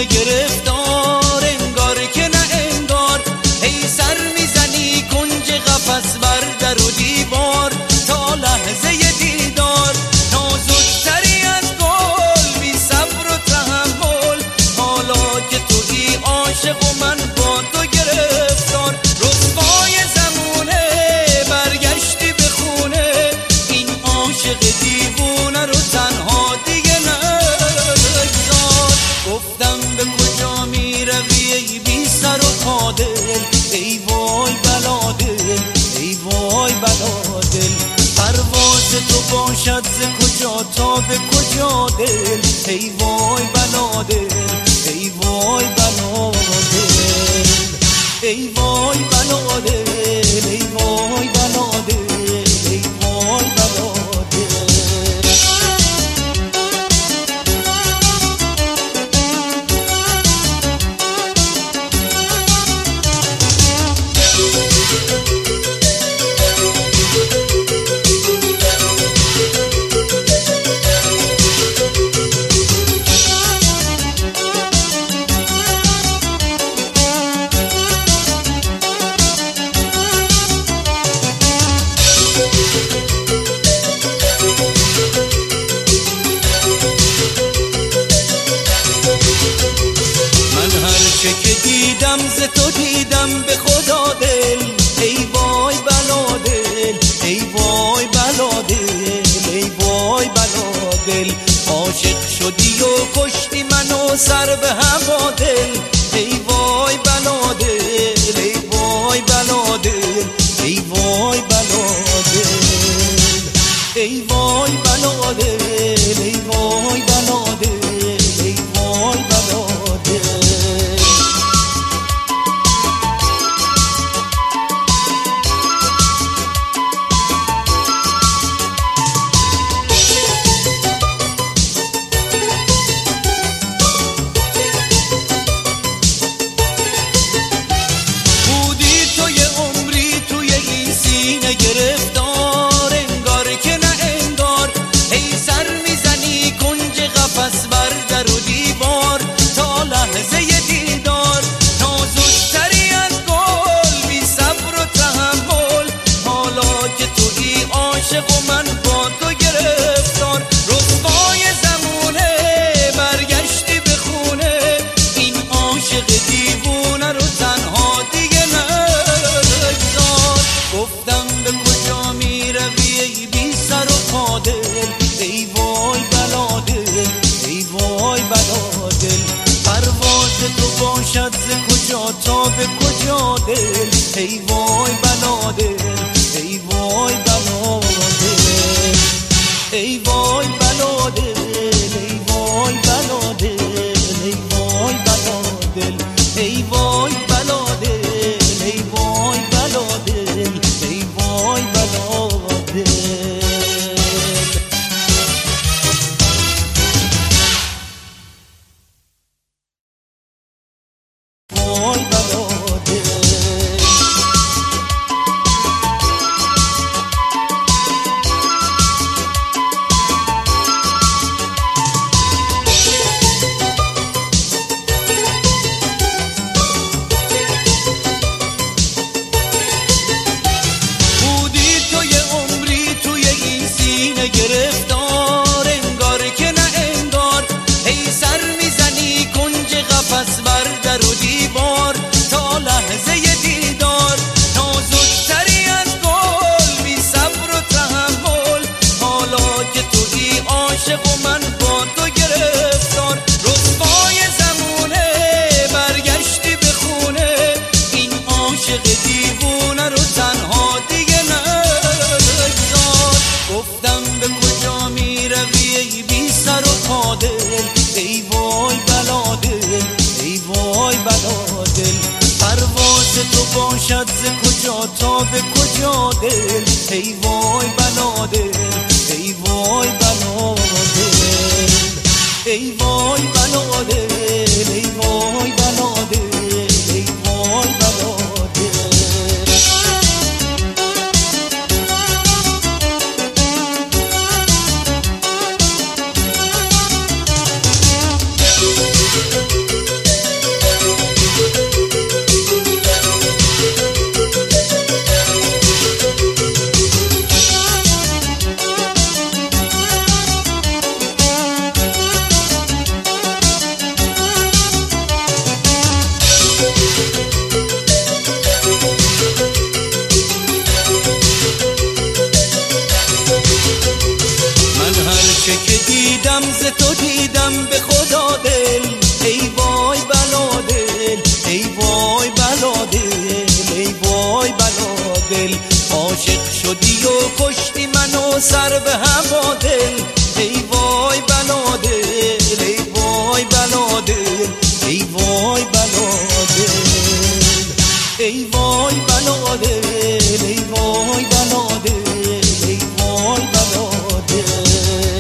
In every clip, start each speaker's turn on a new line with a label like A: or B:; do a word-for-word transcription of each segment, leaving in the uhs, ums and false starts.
A: گرفتار، انگار که نه انگار. ای سر میزنی کنج قفس بر در و دیوار، تا لحظه دیدار نازکتری از گل، بی صبر و تحمل. حالا که تویی عاشق و من با تو گرفتار، رسوای زمونه برگشتی به خونه. این عاشق دیوونه رو تنها دیگه نگذار. گفتم به کجا می روی ای بی سر و پا دل، ای وای بلا دل، ای وای بلا دل. پرواز تو باشد ز کجا تا به کجا دل، ای وای بلا دل، ای وای بلا دل، ای وای بلا دل، ای وای بلا دل، ای وای بلا دل. دیدم ز تو دیدم به خدا دل، ای وای بلا دل، ای وای بلا دل، ای وای بلا دل. عاشق شدی و کشتی منو سر به هوا دل، ای وای بلا دل، ای وای بلا دل، ای وای بلا دل، ای وای بلا دل، ای وای بلا دل، ای وای بلا دل. گرفتار، انگار که نه انگار. ای سر میزنی کنج قفس بر در و دیوار، تا لحظه دیدار نازکتری از گل، بی صبر و تحمل. حالا که تویی عاشق و من با تو گرفتار، رسوای زمونه برگشتی به خونه. این عاشق دیوونه رو تنها دیگه نگذار. گفتم به کجا می روی ای بی سر و پا دل، ای وای بلا دل، ای وای بلا دل. پرواز تو باشد ز کجا تا به کجا دل، ای وای بلا دل، ای وای بلا دل، ای وای بلا دل، ای وای بلا دل، ای وای بلا دل، ای وای بلا دل، ای وای بلا دل، ای وای بلا دل. وای بلا دل. گرفتار، انگار که نه انگار. ای سر میزنی کنج قفس بر در و دیوار، تا لحظه دیدار نازکتری از گل، بی صبر و تحمل. حالا که تویی عاشق و من با تو گرفتار، رسوای زمونه برگشتی به خونه. این عاشق دیوونه رو تنها دیگه نگذار. گفتم به کجا می روی ای بی سر و پا دل، ای وای بلا دل، ای وای بلا دل. پرواز تو باشد ز کجا تا به کجا دل، ای وای بلا دل، ای وای بلا دل، ای وای بلا دل، ای وای بلا دل، ای وای بلا دل. ز تو دیدم به خدا دل، ای وای بلا دل، ای وای بلا دل، ای وای بلا دل. عاشق شدی و کشتی منو سر به هوا دل، ای وای بلا دل، ای وای بلا دل، ای وای بلا دل، ای وای بلا دل، ای وای بلا دل، ای وای بلا دل.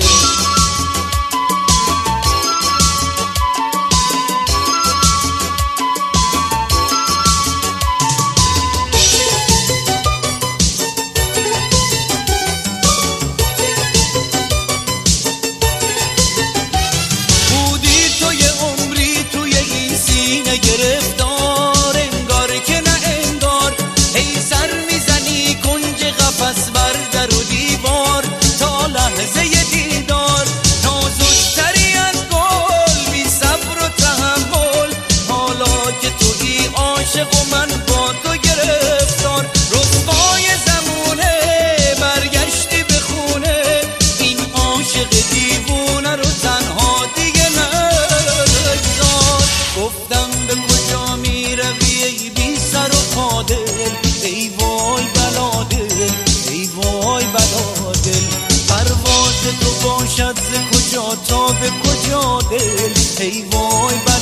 A: گرفتار انگار که نه انگار، هی سر میزنی کنج قفس بر در و دیوار تا لحظه دیدار. نازکتری از گل، بی صبر و تحمل، حالا که تویی عاشق و من با تو گرفتار. رسوای زمونه برگشتی به خونه، این عاشق دیوونه رو تنها دیگه نگذار. گفتم به کجا می روی ای بی سر و پا دل، ای وای بلا دل، ای وای بلا دل. پرواز تو باشد ز کجا تا به کجا دل، ای وای بلا